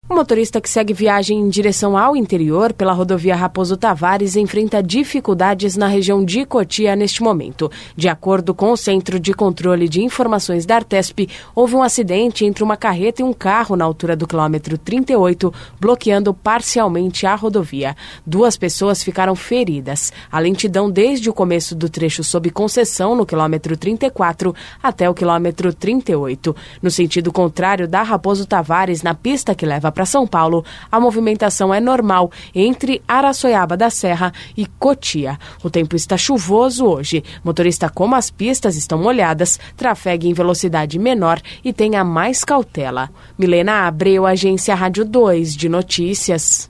O motorista que segue viagem em direção ao interior pela rodovia Raposo Tavares enfrenta dificuldades na região de Cotia neste momento. De acordo com o Centro de Controle de Informações da Artesp, houve um acidente entre uma carreta e um carro na altura do quilômetro 38, bloqueando parcialmente a rodovia. 2 pessoas ficaram feridas. A lentidão desde o começo do trecho sob concessão no quilômetro 34 até o quilômetro 38. No sentido contrário da Raposo Tavares, na pista que leva para São Paulo, a movimentação é normal entre Araçoiaba da Serra e Cotia. O tempo está chuvoso hoje. Motorista, como as pistas estão molhadas, trafegue em velocidade menor e tenha mais cautela. Milena Abreu, Agência Rádio 2 de Notícias.